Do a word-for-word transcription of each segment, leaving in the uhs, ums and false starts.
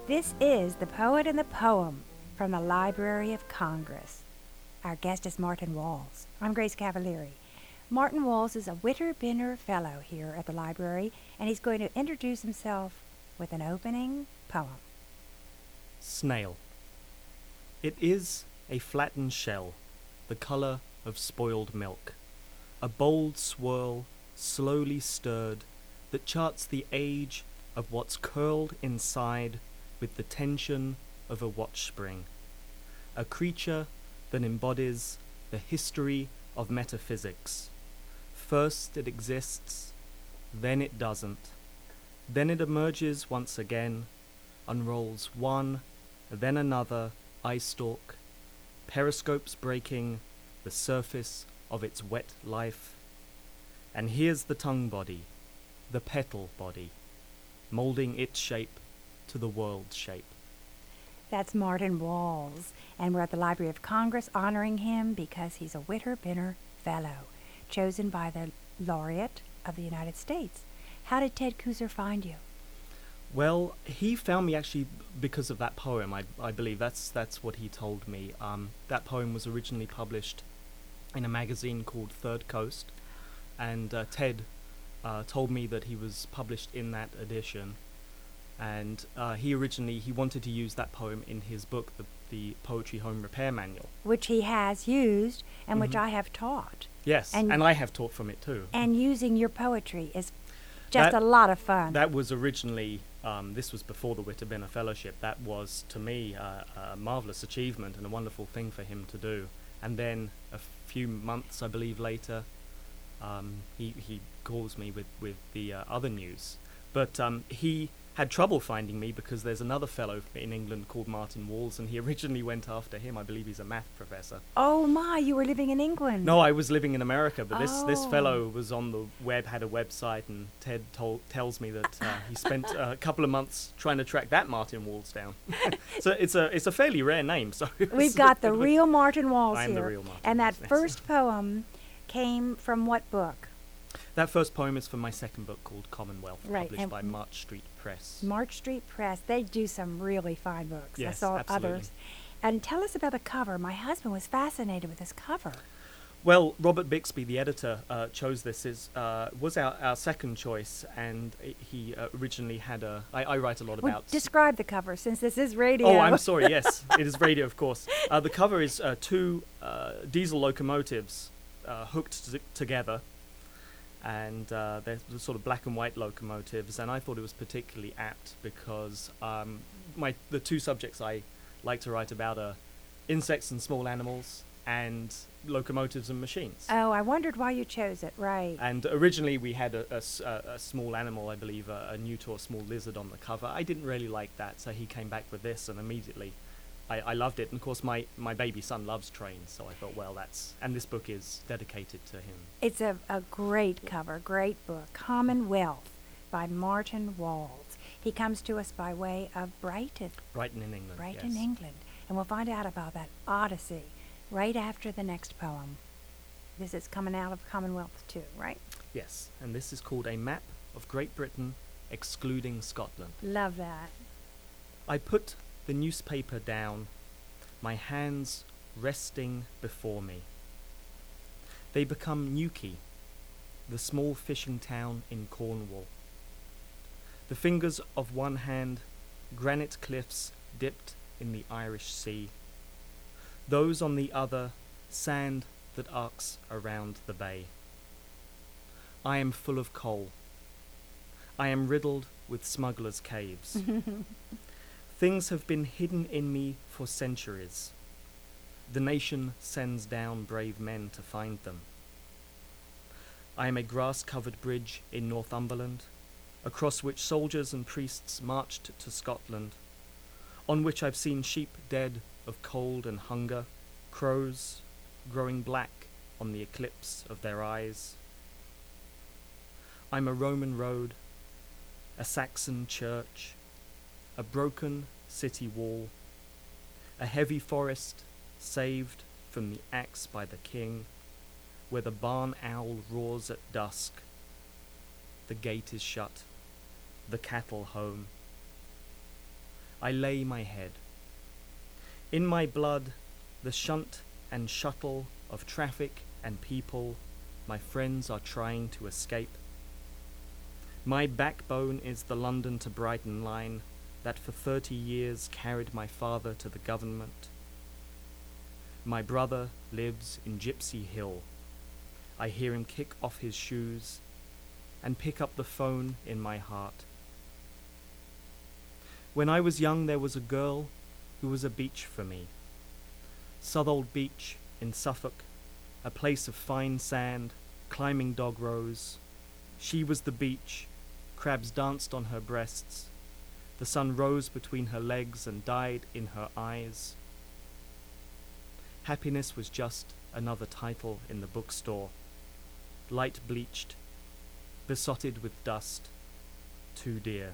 This is The Poet and the Poem from the Library of Congress. Our guest is Martin Walls. I'm Grace Cavalieri. Martin Walls is a Witter-Benner Fellow here at the library, and he's going to introduce himself with an opening poem. Snail. It is a flattened shell, the colour of spoiled milk, a bold swirl, slowly stirred, that charts the age of what's curled inside with the tension of a watch spring, a creature that embodies the history of metaphysics. First it exists, then it doesn't, then it emerges once again, unrolls one, then another eye stalk, periscopes breaking the surface of its wet life. And here's the tongue body, the petal body, moulding its shape to the world's shape. That's Martin Walls, and we're at the Library of Congress honoring him because he's a Witter-Benner Fellow, chosen by the Laureate of the United States. How did Ted Kooser find you? Well, he found me actually because of that poem. I, I believe that's that's what he told me. Um, that poem was originally published in a magazine called Third Coast, and uh, Ted uh, told me that he was published in that edition. And uh, he originally, he wanted to use that poem in his book, the, the Poetry Home Repair Manual. Which he has used, and Mm-hmm. which I have taught. Yes, And- and, I have taught from it too. And using your poetry is just That- a lot of fun. That was originally, um, this was before the Witter-Benner Fellowship. That was, to me, uh, a marvellous achievement and a wonderful thing for him to do. And then a few months, I believe, later, um, he, he calls me with, with the uh, other news. But um, he had trouble finding me because there's another fellow in England called Martin Walls, and he originally went after him. I believe he's a math professor. Oh my, you were living in England. No, I was living in America, but this, this Oh. fellow was on the web, had a website, and Ted told, tells me that uh, he spent uh, a couple of months trying to track that Martin Walls down. So it's a it's a fairly rare name. So it was We've a got bit the of a- real Martin Walls I am here. the real Martin and that Walls, yes. first poem came from what book? That first poem is from my second book called Commonwealth, Right, published and by m- March Street Press. March Street Press. They do some really fine books. I Yes, saw absolutely. others. And tell us about the cover. My husband was fascinated with this cover. Well, Robert Bixby, the editor, uh, chose this as uh, was our, our second choice, and i he uh, originally had a. I, I write a lot Well, about. describe the cover since this is radio. Oh, I'm sorry. Yes, it is radio, of course. Uh, the cover is uh, two uh, diesel locomotives uh, hooked t- together, and uh, they're the sort of black and white locomotives. And I thought it was particularly apt because um, my the two subjects I like to write about are insects and small animals, and locomotives and machines. Oh, I wondered why you chose it. Right. And originally we had a, a s- a- a small animal, I believe, a, a newt or a small lizard on the cover. I didn't really like that, so he came back with this, and immediately I, I loved it. And of course, my, my baby son loves trains, so I thought, well, that's... And this book is dedicated to him. It's a, a great cover, great book. Commonwealth by Martin Walls. He comes to us by way of Brighton, Brighton in England, Brighton, yes. England. And we'll find out about that Odyssey right after the next poem. This is coming out of Commonwealth too, right? Yes, and this is called A Map of Great Britain Excluding Scotland. Love that. I put the newspaper down, my hands resting before me. They become Newquay, the small fishing town in Cornwall. The fingers of one hand, granite cliffs dipped in the Irish Sea. Those on the other, sand that arcs around the bay. I am full of coal. I am riddled with smugglers' caves. Things have been hidden in me for centuries. The nation sends down brave men to find them. I am a grass-covered bridge in Northumberland, across which soldiers and priests marched to Scotland, on which I've seen sheep dead of cold and hunger, crows growing black on the eclipse of their eyes. I'm a Roman road, a Saxon church, a broken city wall, a heavy forest saved from the axe by the king, where the barn owl roars at dusk. The gate is shut, the cattle home. I lay my head. In my blood, the shunt and shuttle of traffic and people my friends are trying to escape. My backbone is the London to Brighton line that for thirty years carried my father to the government. My brother lives in Gypsy Hill. I hear him kick off his shoes and pick up the phone in my heart. When I was young, there was a girl who was a beach for me. Southwold Beach in Suffolk, a place of fine sand, climbing dog rows. She was the beach. Crabs danced on her breasts. The sun rose between her legs and died in her eyes. Happiness was just another title in the bookstore. Light bleached, besotted with dust, too dear.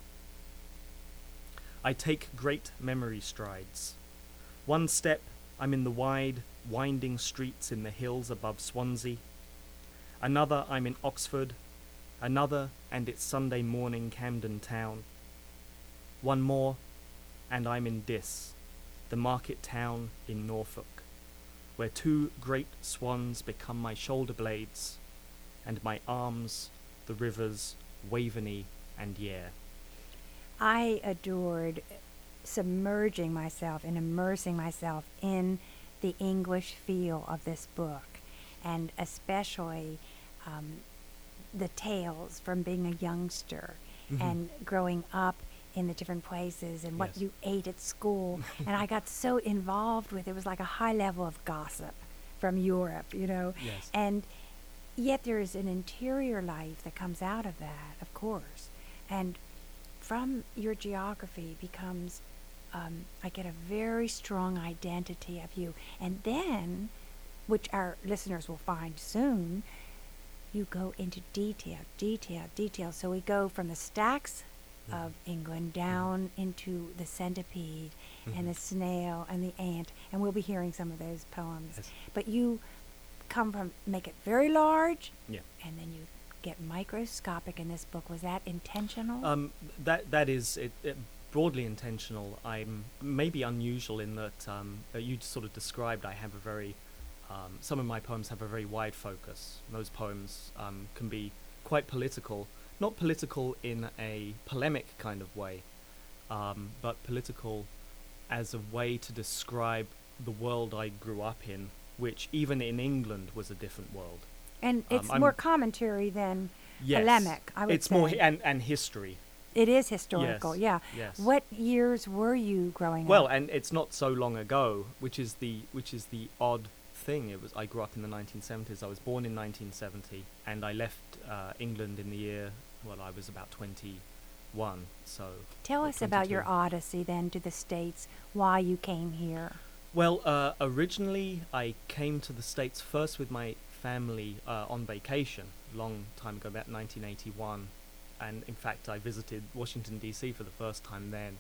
I take great memory strides. One step, I'm in the wide, winding streets in the hills above Swansea. Another, I'm in Oxford. Another, and it's Sunday morning Camden Town. One more, and I'm in Diss, the market town in Norfolk, where two great swans become my shoulder blades, and my arms, the rivers Waveney and Yare. I adored submerging myself and immersing myself in the English feel of this book, and especially um, the tales from being a youngster mm-hmm. and growing up in the different places and what Yes. you ate at school. And I got so involved with it. It was like a high level of gossip from Europe, you know. Yes. And yet there is an interior life that comes out of that, of course. And from your geography becomes, um, I get a very strong identity of you. And then, which our listeners will find soon, you go into detail, detail, detail. So we go from the stacks Mhm. of England down into the centipede Mhm. and the snail and the ant, and we'll be hearing some of those poems. Yes. But you come from, make it very large, Yeah. and then you get microscopic in this book. Was that intentional? Um, that that is it, it broadly intentional. I'm maybe unusual in that um, uh, you sort of described. I have a very um, some of my poems have a very wide focus. Those poems um, can be quite political, not political in a polemic kind of way, um, but political as a way to describe the world I grew up in, which even in England was a different world. and um, it's I'm- more commentary than Yes, polemic, I would it's say. more hi- and and history. It is historical, Yes, yeah. yes. What years were you growing Well, up? and it's not so long ago, which is the which is the odd thing. It was I grew up in the nineteen seventies. I was born in nineteen seventy, and I left uh, England in the year well, I was about twenty-one. So Tell or us about your twenty-two. odyssey then to the States, why you came here. Well, uh, originally I came to the States first with my family uh, on vacation, long time ago, about nineteen eighty-one. And in fact, I visited Washington, D C for the first time then.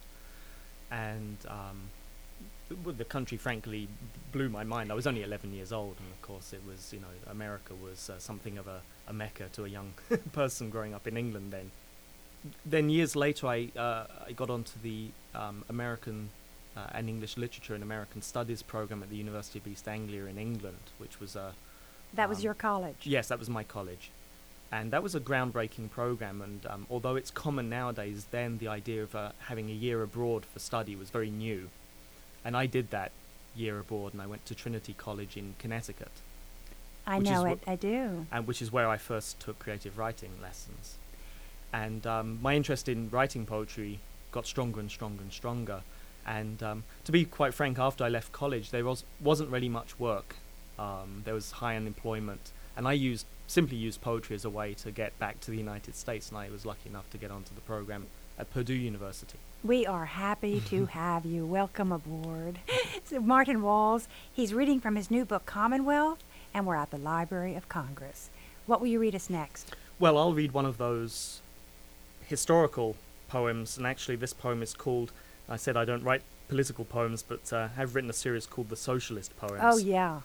And um, th- well, the country, frankly, blew my mind. I was only eleven years old, and of course it was, you know, America was uh, something of a, a mecca to a young person growing up in England then. Then years later, I, uh, I got onto the um, American uh, and English Literature and American Studies program at the University of East Anglia in England, which was a... That was Um, your college. Yes, that was my college. And that was a groundbreaking program, and um, although it's common nowadays, then the idea of uh, having a year abroad for study was very new. And I did that year abroad, and I went to Trinity College in Connecticut, I which is know wh- it, I do. and which is where I first took creative writing lessons. And um, my interest in writing poetry got stronger and stronger and stronger. And um, to be quite frank, after I left college, there was, wasn't really much work. Um, there was high unemployment, and I used simply used poetry as a way to get back to the United States, and I was lucky enough to get onto the program at Purdue University. We are happy to have you. Welcome aboard. So Martin Walls, he's reading from his new book, Commonwealth, and we're at the Library of Congress. What will you read us next? Well, I'll read one of those historical poems, and actually this poem is called, I said I don't write political poems, but uh, have written a series called the Socialist Poems. Oh, yeah.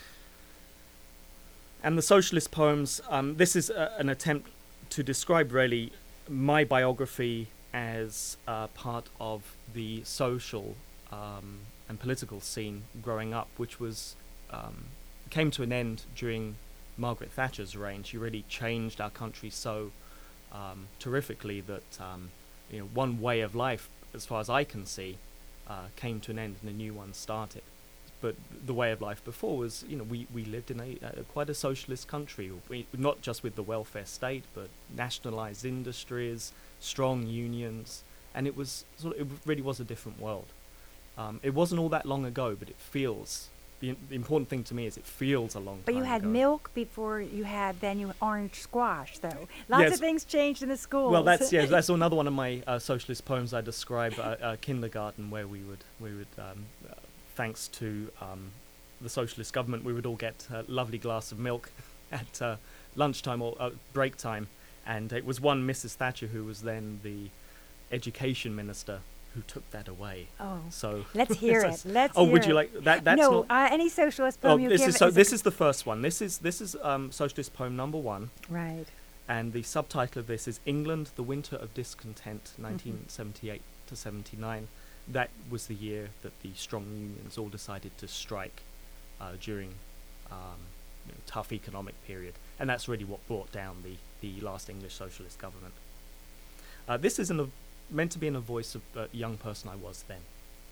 And the Socialist Poems, um, this is a, an attempt to describe really my biography as uh, part of the social um, and political scene growing up, which was um, came to an end during Margaret Thatcher's reign. She really changed our country so um, terrifically that um, you know, one way of life, as far as I can see, uh, came to an end and a new one started. But the way of life before was, you know, we, we lived in a, a quite a socialist country, we, not just with the welfare state, but nationalized industries, strong unions, and it was sort of, it really was a different world. Um, it wasn't all that long ago, but it feels. The, the important thing to me is it feels a long But time you had ago. milk before you had then you orange squash, though. Lots Yes. of things changed in the schools. Well, that's yeah, that's another one of my uh, socialist poems. I describe uh, uh, kindergarten, where we would we would um, uh, thanks to um, the socialist government, we would all get a lovely glass of milk at uh, lunchtime or uh, break time, and it was one Missus Thatcher who was then the education minister who took that away. Oh, So let's hear so it. s- Let's oh, hear would you it. like that? That's no, not. uh, any socialist Oh, poem you this give is so. is a- This is the first one. This is this is um, socialist poem number one. right. And the subtitle of this is England, the Winter of Discontent, nineteen seventy-eight to seventy-nine. That was the year that the strong unions all decided to strike uh, during um, you know, tough economic period. And that's really what brought down the, the last English socialist government. Uh, this is in a, meant to be in a voice of a young person I was then.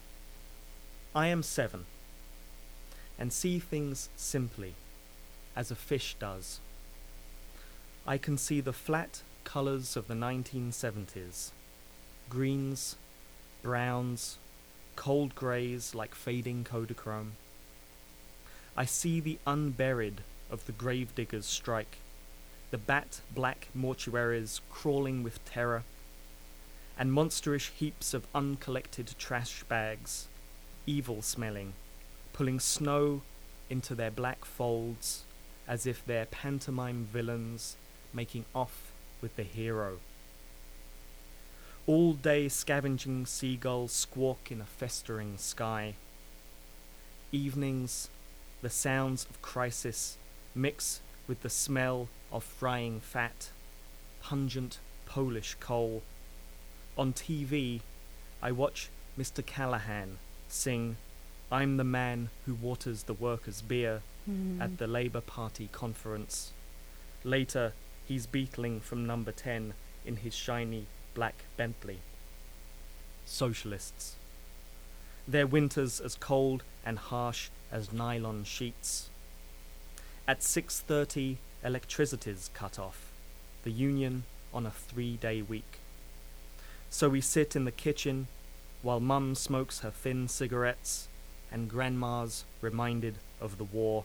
I am seven, and see things simply, as a fish does. I can see the flat colours of the nineteen seventies, greens, browns, cold greys like fading Kodachrome. I see the unburied of the gravediggers' strike, the bat-black mortuaries crawling with terror, and monsterish heaps of uncollected trash bags, evil-smelling, pulling snow into their black folds as if they're pantomime villains making off with the hero. All-day scavenging seagulls squawk in a festering sky. Evenings, the sounds of crisis mix with the smell of frying fat, pungent Polish coal. On T V, I watch Mister Callahan sing I'm the Man Who Waters the Workers' Beer Mm. at the Labour Party conference. Later, he's beetling from number ten in his shiny black Bentley. Socialists. Their winters as cold and harsh as nylon sheets. At six thirty, electricity's cut off. The union on a three-day week. So we sit in the kitchen while Mum smokes her thin cigarettes and Grandma's reminded of the war.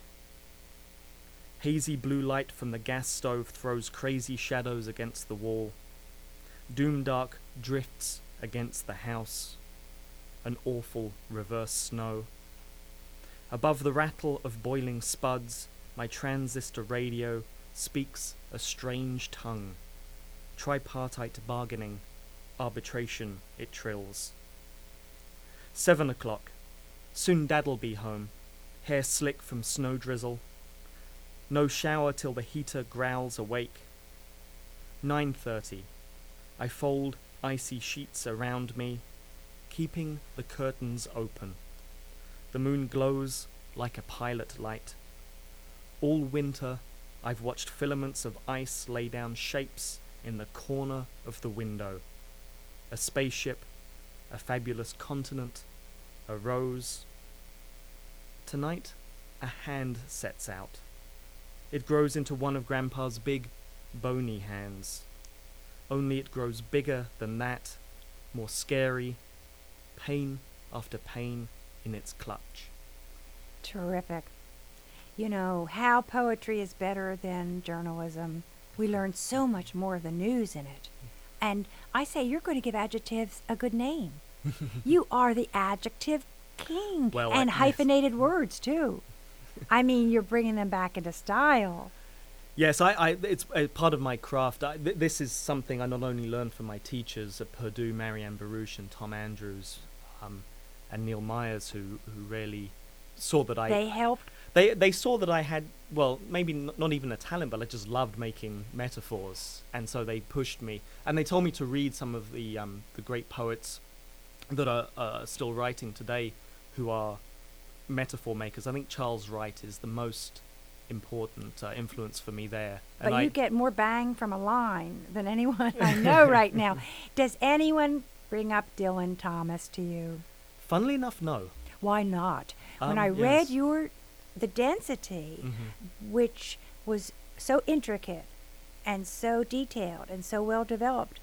Hazy blue light from the gas stove throws crazy shadows against the wall. Doomdark drifts against the house. An awful reverse snow. Above the rattle of boiling spuds, my transistor radio speaks a strange tongue. Tripartite bargaining, arbitration it trills. Seven o'clock. Soon Dad'll be home, hair slick from snow drizzle. No shower till the heater growls awake. Nine thirty. I fold icy sheets around me, keeping the curtains open. The moon glows like a pilot light. All winter, I've watched filaments of ice lay down shapes in the corner of the window. A spaceship, a fabulous continent, a rose. Tonight, a hand sets out. It grows into one of Grandpa's big, bony hands. Only it grows bigger than that, more scary, pain after pain in its clutch. Terrific. You know, how poetry is better than journalism. We learn so much more of the news in it. And I say you're going to give adjectives a good name. You are the adjective king. Well, and I- hyphenated words, too. I mean, you're bringing them back into style. Yes, I, I, it's a part of my craft. I, th- this is something I not only learned from my teachers at Purdue, Marianne Baruch and Tom Andrews, um, and Neil Myers, who, who really saw that I They helped. they they saw that I had, well, maybe n- not even a talent, but I just loved making metaphors, and so they pushed me, and they told me to read some of the um, the great poets that are uh, still writing today, who are metaphor makers. I think Charles Wright is the most important uh, influence for me there. But and you I, get more bang from a line than anyone I know right now. Does anyone bring up Dylan Thomas to you? funnily enough, no. Why not? When Um, I read yes. your the density, Mhm. which was so intricate and so detailed and so well developed,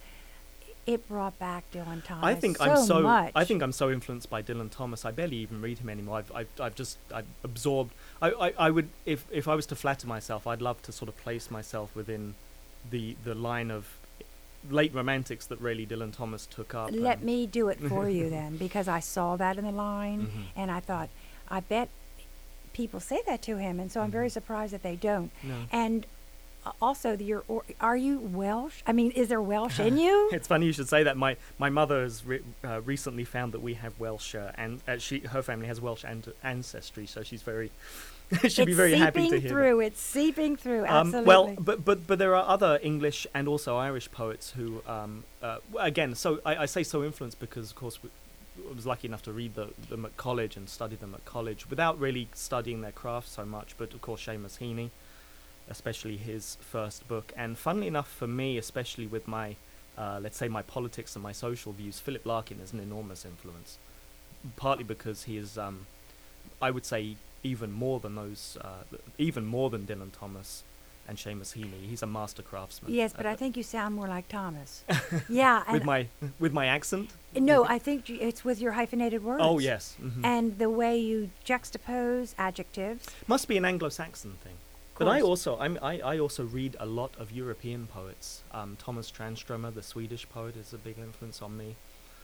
it brought back Dylan Thomas. I think so I'm so. much. I think I'm so influenced by Dylan Thomas. I barely even read him anymore. I've, I've, I've just, I've absorbed. I, I, I would, if, if I was to flatter myself, I'd love to sort of place myself within the, the line of late romantics that really Dylan Thomas took up. Let and- me do it for you then, because I saw that in the line, Mhm. and I thought, I bet people say that to him, and so I'm very Mhm. surprised that they don't. No. And uh, also, the, your or, are you Welsh? I mean, is there Welsh in you? It's funny you should say that. My my mother has re- uh, recently found that we have Welsh, uh, and uh, she her family has Welsh an- ancestry, so she's very she'd be It's very happy to seeping hear. through. It's seeping through. that. Um, Absolutely. well, but but but there are other English and also Irish poets who, um, uh, w- again, so I, I say so influenced because, of course, we, I was lucky enough to read the, them at college and study them at college without really studying their craft so much. But of course, Seamus Heaney, especially his first book, and funnily enough for me, especially with my, uh, let's say, my politics and my social views, Philip Larkin is an enormous influence. Partly because he is, um, I would say, even more than those, uh, th- even more than Dylan Thomas and Seamus Heaney. He's a master craftsman. yes, but uh, I think you sound more like Thomas. yeah. with And my with my accent. no, I think you- it's with your hyphenated words. Oh yes, mhm. And the way you juxtapose adjectives. Must be an Anglo-Saxon thing. But I also I'm, I I also read a lot of European poets. Um, Thomas Tranströmer, the Swedish poet, is a big influence on me.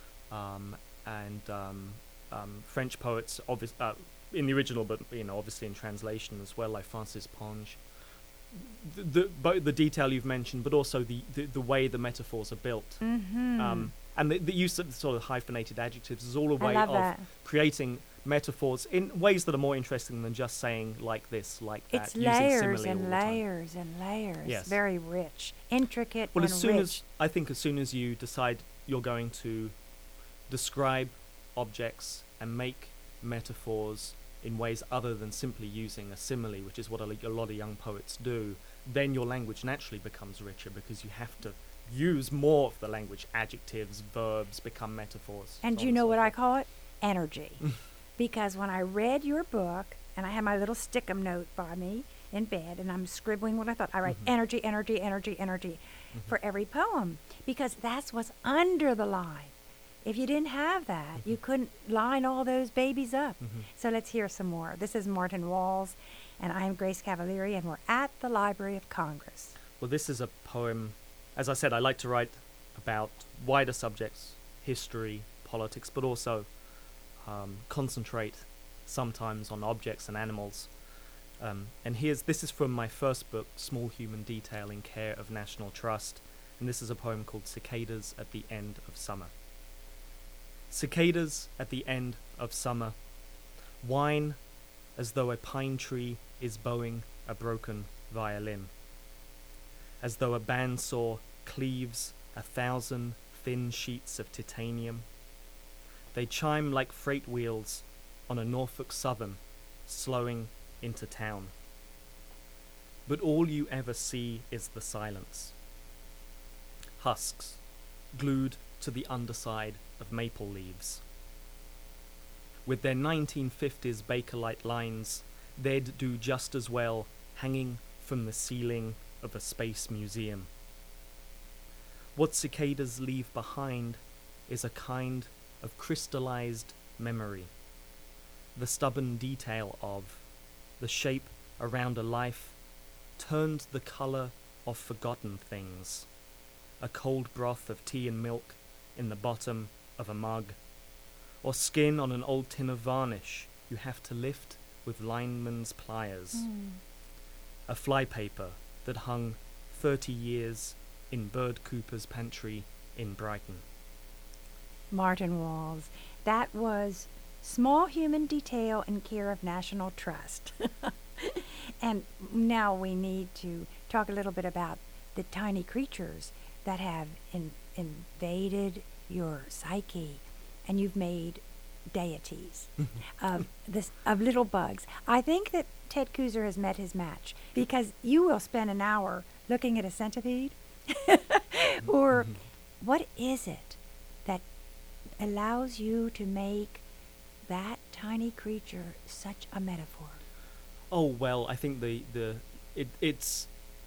Um, and um, um, French poets, obvious uh, in the original, but you know, obviously in translation as well, like Francis Ponge. The, the both the detail you've mentioned, but also the, the, the way the metaphors are built, Mm-hmm. um, and the, the use of sort of hyphenated adjectives is all a I way love of that. creating metaphors in ways that are more interesting than just saying like this, like that. It's using layers simile all and the time. layers and layers. Yes. Very rich, intricate, Well, and as soon rich. as I think, as soon as you decide you're going to describe objects and make metaphors in ways other than simply using a simile, which is what a, a lot of young poets do, then your language naturally becomes richer because you have to use more of the language. Adjectives, verbs become metaphors. And so you on know so what I forth. call it? Energy. Because when I read your book, and I had my little stick-em note by me in bed, and I'm scribbling what I thought, I write Mhm. energy, energy, energy, energy Mhm. for every poem, because that's what's under the line. If you didn't have that, you couldn't line all those babies up. Mhm. So let's hear some more. This is Martin Walls, and I am Grace Cavalieri, and we're at the Library of Congress. Well, this is a poem. As I said, I like to write about wider subjects, history, politics, but also um, concentrate sometimes on objects and animals. Um, and here's this is from my first book, Small Human Detail in Care of National Trust, and this is a poem called Cicadas at the End of Summer. Cicadas at the end of summer whine as though a pine tree is bowing a broken violin, as though a bandsaw cleaves a thousand thin sheets of titanium. They chime like freight wheels on a Norfolk Southern slowing into town. But all you ever see is the silence. Husks glued to the underside of maple leaves. With their nineteen fifties Bakelite lines, they'd do just as well hanging from the ceiling of a space museum. What cicadas leave behind is a kind of crystallized memory, the stubborn detail of the shape around a life turned the color of forgotten things, a cold broth of tea and milk in the bottom of a mug, or skin on an old tin of varnish you have to lift with lineman's pliers, a flypaper that hung thirty years in Bird Cooper's pantry in Brighton. Martin Walls. That was Small human detail in care of national trust. And now we need to talk a little bit about the tiny creatures that have in, invaded your psyche, and you've made deities of this of little bugs. I think that Ted Kooser has met his match, because you will spend an hour looking at a centipede. Or what is it that allows you to make that tiny creature such a metaphor? Oh well, I think the the it, it's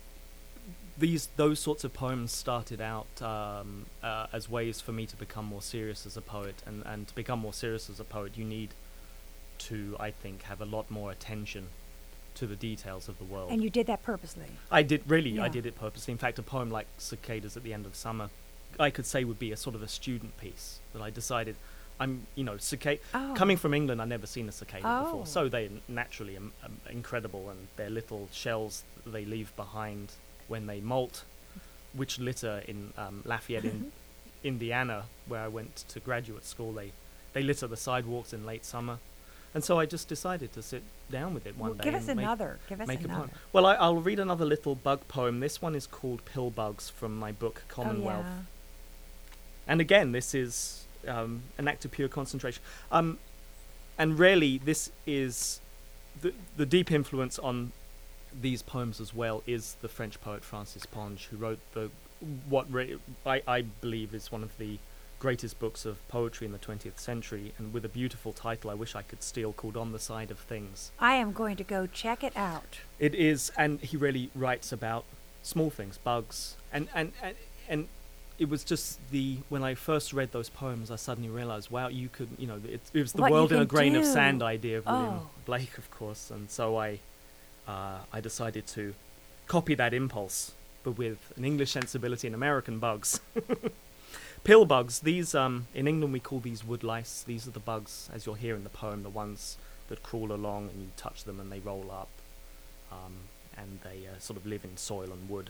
these those sorts of poems started out um, uh, as ways for me to become more serious as a poet, and and to become more serious as a poet, you need to, I think, have a lot more attention to the details of the world. And you did that purposely. I did really. Yeah. I did it purposely. In fact, a poem like Cicadas at the End of Summer, I could say would be a sort of a student piece that I decided. I'm, you know, cicada. Oh. Coming from England, I'd never seen a cicada Oh. before, so they're naturally um, um, incredible, and their little shells that they leave behind when they molt, which litter in um, Lafayette, in Indiana, where I went to graduate school. They they litter the sidewalks in late summer, and so I just decided to sit down with it one Well, day. give us and make- another. Give us make a another. poem. Well, I, I'll read another little bug poem. This one is called Pill Bugs, from my book Oh, Commonwealth. yeah. And again, this is um, an act of pure concentration. Um, and really, this is the the deep influence on these poems as well is the French poet Francis Ponge, who wrote the what re- I, I believe is one of the greatest books of poetry in the twentieth century, and with a beautiful title I wish I could steal, called On the Side of Things. I am going to go check it out. It is, and he really writes about small things, bugs, and and and, and it was just the when I first read those poems, I suddenly realized, wow, you could, you know, it, it was the What you world in a can grain of do. sand idea of William Oh. Blake, of course, and so I, uh, I decided to copy that impulse, but with an English sensibility and American bugs. Pill bugs. These, um, in England we call these wood lice. These are the bugs, as you'll hear in the poem, the ones that crawl along and you touch them and they roll up, um, and they uh, sort of live in soil and wood.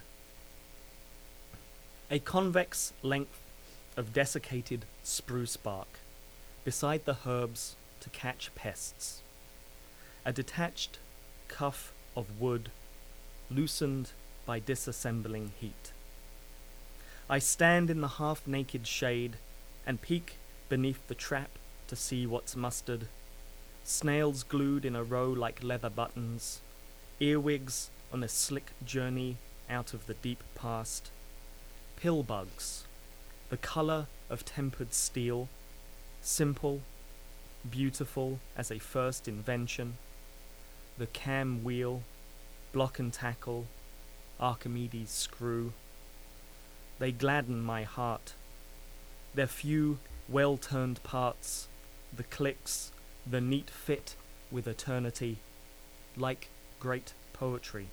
A convex length of desiccated spruce bark beside the herbs to catch pests. A detached cuff of wood loosened by disassembling heat. I stand in the half-naked shade and peek beneath the trap to see what's mustard. Snails glued in a row like leather buttons, earwigs on a slick journey out of the deep past. Pill bugs, the colour of tempered steel, simple, beautiful as a first invention. The cam wheel, block and tackle, Archimedes screw. They gladden my heart. Their few well-turned parts, the clicks, the neat fit with eternity, like great poetry.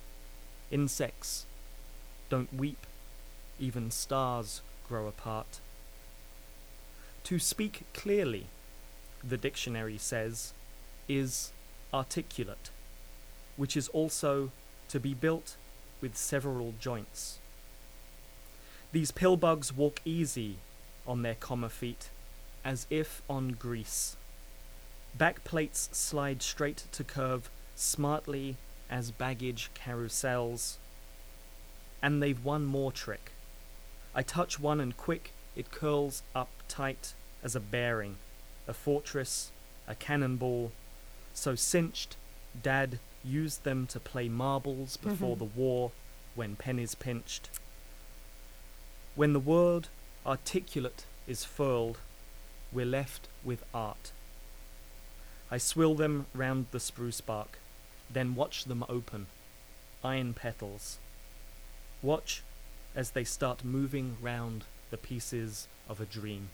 Insects don't weep, even stars grow apart. To speak clearly, the dictionary says, is articulate, which is also to be built with several joints. These pill bugs walk easy on their comma feet, as if on grease. Back plates slide straight to curve smartly as baggage carousels. And they've one more trick. I touch one and quick, it curls up tight as a bearing, a fortress, a cannonball. So cinched, Dad used them to play marbles before the war when pennies pinched. When the word articulate is furled, we're left with art. I swill them round the spruce bark, then watch them open, iron petals. Watch as they start moving round the pieces of a dream.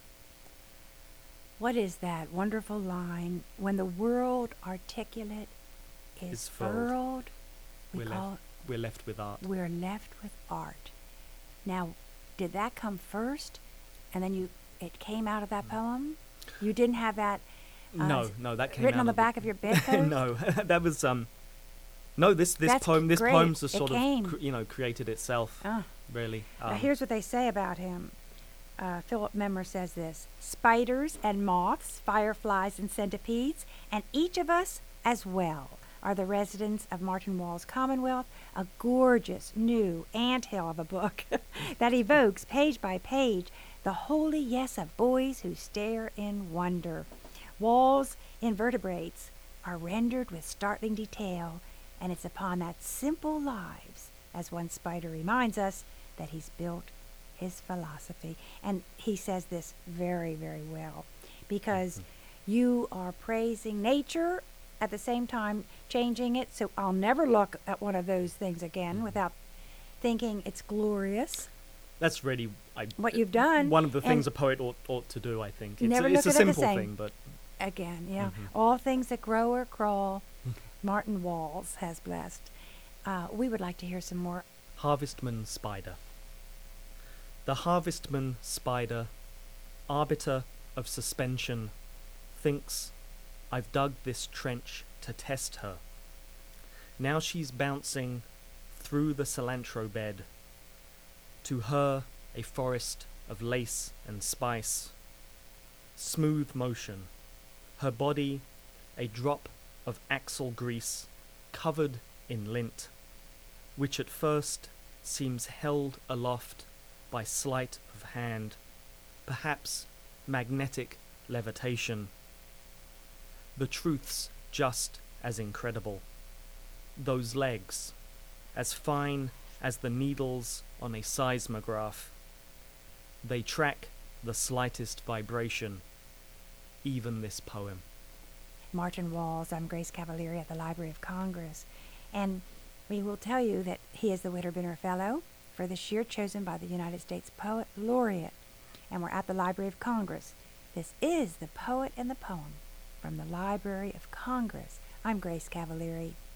What is that wonderful line? When the world articulate is, Is furled. furled, we We're call We're left with art. we're left with art. Now, did that come first, and then you it came out of that poem? You didn't have that uh, No, no, that came written out on the of back of your bedpost? no, that was um. No, this this That's poem this great. poem's just It sort came. of cre- you know created itself. Ah. Really. Now, Um, here's what they say about him. uh, Philip Memmer says this: spiders and moths, fireflies and centipedes, and each of us as well are the residents of Martin Wall's Commonwealth, a gorgeous new anthill of a book that evokes, page by page, the holy yes of boys who stare in wonder. Wall's invertebrates are rendered with startling detail, and it's upon that simple lives, as one spider reminds us, that he's built his philosophy. And he says this very, very well, because mm-hmm. you are praising nature at the same time changing it, so I'll never look at one of those things again mm-hmm. without thinking it's glorious. That's really I, what you've done. One of the things a poet ought, ought to do, I think. It's never a, look it's a at simple it the same. thing, but again, yeah. Mm-hmm. All things that grow or crawl, Martin Walls has blessed. Uh, we would like to hear some more. Harvestman Spider. The harvestman spider, arbiter of suspension, thinks, I've dug this trench to test her. Now she's bouncing through the cilantro bed. To her, a forest of lace and spice. Smooth motion. Her body, a drop of axle grease covered in lint, which at first seems held aloft by sleight of hand, perhaps magnetic levitation. The truth's just as incredible. Those legs, as fine as the needles on a seismograph. They track the slightest vibration, even this poem. Martin Walls, I'm Grace Cavalieri at the Library of Congress, and we will tell you that he is the Witter-Bynner Fellow for this year, chosen by the United States Poet Laureate, and we're at the Library of Congress. This is The Poet and the Poem from the Library of Congress. I'm Grace Cavalieri.